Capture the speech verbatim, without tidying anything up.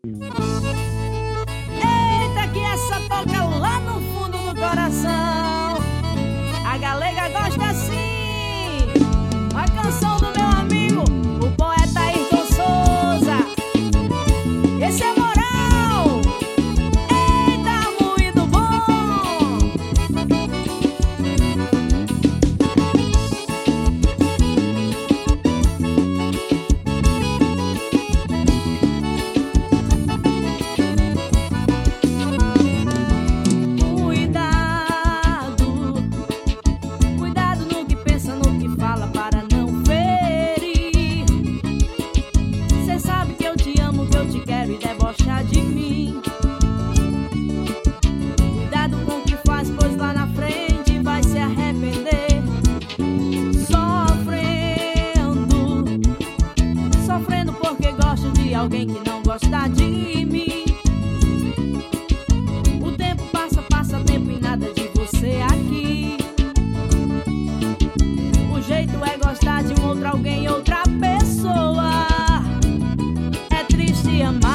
Eita, que essa toca lá no fundo do coração. A galega gosta assim. A canção do meu amigo, o poeta Ayrton Souza. Esse é moral. Eita, muito bom. De mim, cuidado com o que faz, pois lá na frente vai se arrepender. Sofrendo, sofrendo porque gosto de alguém que não gosta de mim. O tempo passa, passa tempo e nada de você aqui. O jeito é gostar de um outro alguém, outra pessoa. É triste amar.